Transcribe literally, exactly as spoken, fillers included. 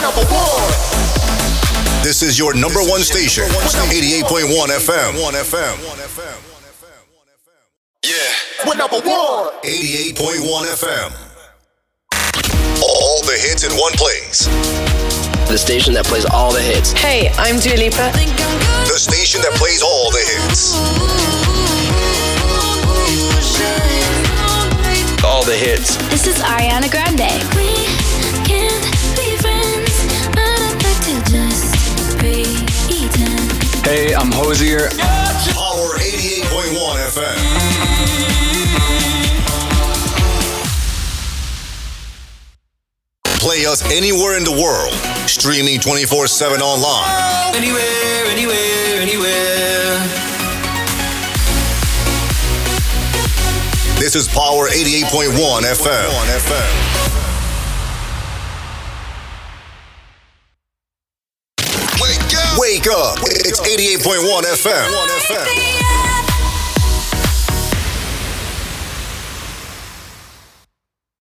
This is your number one station, eighty-eight point one F M. Yeah. We're number one. eighty-eight point one F M. All the hits in one place. The station that plays all the hits. Hey, I'm Dua Lipa. The station that plays all the hits. All the hits. This is Ariana Grande. We can't be friends, but I'd like to just pretend. Hey, I'm Hosier. Power eighty-eight point one F M. Play us anywhere in the world. Streaming twenty-four seven online. Anywhere, anywhere, anywhere. This is Power eighty-eight point one F M. Wake up! Wake up! It's eighty-eight point one F M.